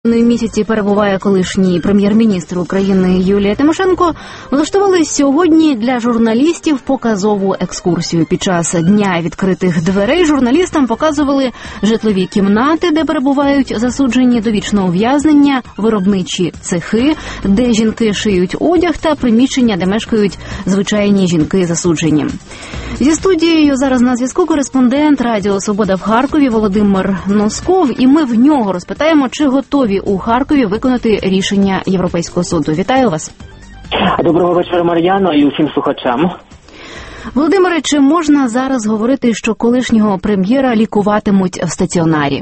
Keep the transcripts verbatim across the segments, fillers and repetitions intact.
Місяці перебуває колишній прем'єр-міністр України Юлія Тимошенко, влаштували сьогодні для журналістів показову екскурсію. Під час Дня відкритих дверей журналістам показували житлові кімнати, де перебувають засуджені до вічного ув'язнення, виробничі цехи, де жінки шиють одяг, та приміщення, де мешкають звичайні жінки засуджені. Зі студією зараз на зв'язку кореспондент Радіо Свобода в Харкові Володимир Носков, і ми в нього розпитаємо, чи готові у Харкові виконати рішення Європейського суду. Вітаю вас. Доброго вечора, Мар'яно, і усім слухачам. Володимире, чи можна зараз говорити, що колишнього прем'єра лікуватимуть в стаціонарі?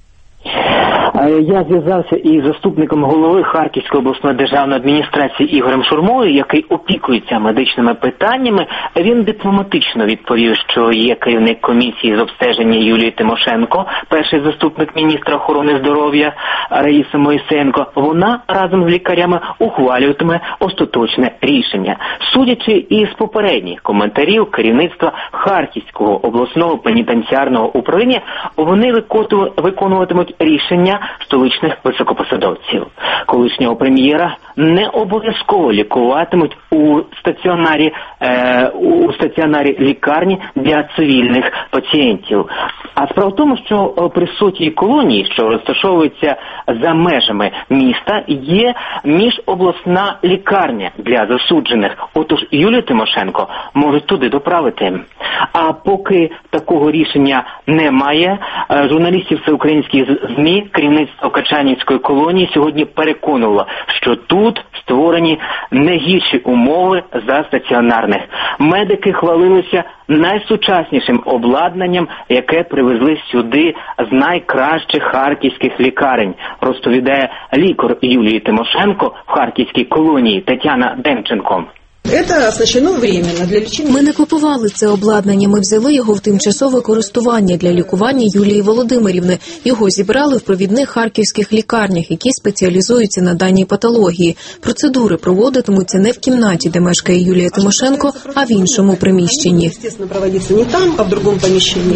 Я зв'язався із заступником голови Харківської обласної державної адміністрації Ігорем Шурмою, який опікується медичними питаннями. Він дипломатично відповів, що є керівник комісії з обстеження Юлії Тимошенко, перший заступник міністра охорони здоров'я Раїса Моїсеєнко. Вона разом з лікарями ухвалюватиме остаточне рішення. Судячи із попередніх коментарів керівництва Харківського обласного пенітенціарного управління, вони виконуватимуть рішення столичних високопосадовців. Колишнього прем'єра не обов'язково лікуватимуть у стаціонарі, е, у стаціонарі лікарні для цивільних пацієнтів. А справа в тому, що при сотій колонії, що розташовується за межами міста, є міжобласна лікарня для засуджених. Отож Юлію Тимошенко можуть туди доправити. А поки такого рішення немає, журналістів всеукраїнських ЗМІ керівництво Качанівської колонії сьогодні переконувало, що тут створені не гірші умови за стаціонарних. Медики хвалилися найсучаснішим обладнанням, яке привезли сюди з найкращих харківських лікарень, розповідає лікар Юлії Тимошенко в харківській колонії Тетяна Демченко. Це оснащено временно для лічення. Ми не купували це обладнання, ми взяли його в тимчасове користування для лікування Юлії Володимирівни. Його зібрали в провідних харківських лікарнях, які спеціалізуються на даній патології. Процедури проводитимуться не в кімнаті, де мешкає Юлія Тимошенко, а в іншому приміщенні. Звісно, проводиться не там, а в іншому приміщенні.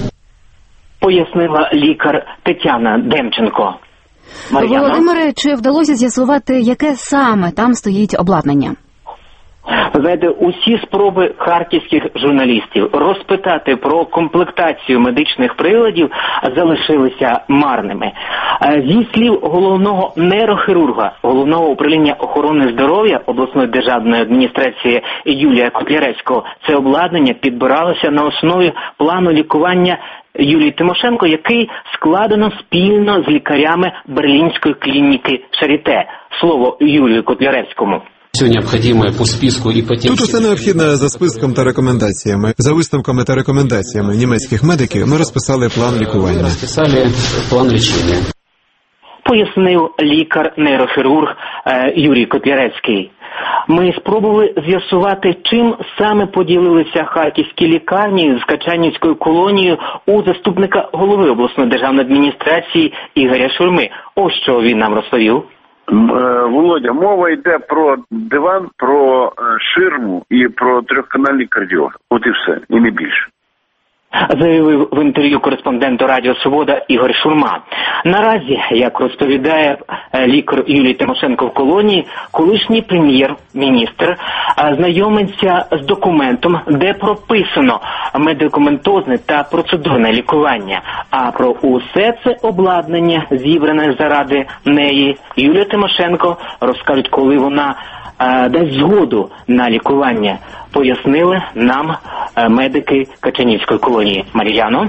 Пояснила лікар Тетяна Демченко. Мар'яно? Володимире, чи вдалося з'ясувати, яке саме там стоїть обладнання? Ви знаєте, усі спроби харківських журналістів розпитати про комплектацію медичних приладів залишилися марними. Зі слів головного нейрохірурга Головного управління охорони здоров'я обласної державної адміністрації Юлія Котляревського, це обладнання підбиралося на основі плану лікування Юлії Тимошенко, який складено спільно з лікарями Берлінської клініки Шаріте. Слово Юлію Котляревському. Все необхідне по списку і по тим... Тут усе необхідне за списком та рекомендаціями. За висновками та рекомендаціями німецьких медиків ми розписали план лікування. Розписали план лікування. Пояснив лікар-нейрохірург е, Юрій Котляревський. Ми спробували з'ясувати, чим саме поділилися харківські лікарні з Качанівською колонією у заступника голови обласної державної адміністрації Ігоря Шурми. Ось що він нам розповів. Володя, мова йде про диван, про ширму і про трьохканальний кардіограф. От і все, і не більше. Заявив в інтерв'ю кореспонденту Радіо Свобода Ігор Шурма. Наразі, як розповідає лікар Юлії Тимошенко в колонії, колишній прем'єр-міністр знайомиться з документом, де прописано медикаментозне та процедурне лікування. А про усе це обладнання, зібране заради неї, Юлія Тимошенко розкажуть, коли вона дасть згоду на лікування, пояснили нам медики Качанівської колонії. Мар'яно?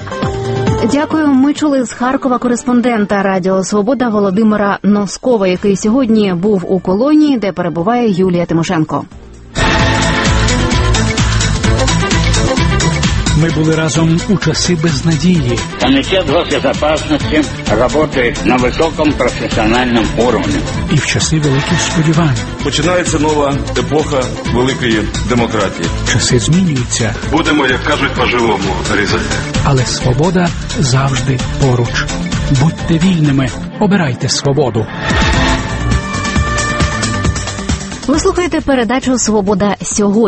Дякую. Ми чули з Харкова кореспондента Радіо Свобода Володимира Носкова, який сьогодні був у колонії, де перебуває Юлія Тимошенко. Ми були разом у часи безнадії. Комітет госбезопасности працює на високому професіональному рівні. І в часи великих сподівань. Починається нова епоха великої демократії. Часи змінюються. Будемо, як кажуть, по-живому різати. Але свобода завжди поруч. Будьте вільними. Обирайте свободу. Ви слухаєте передачу «Свобода сьогодні».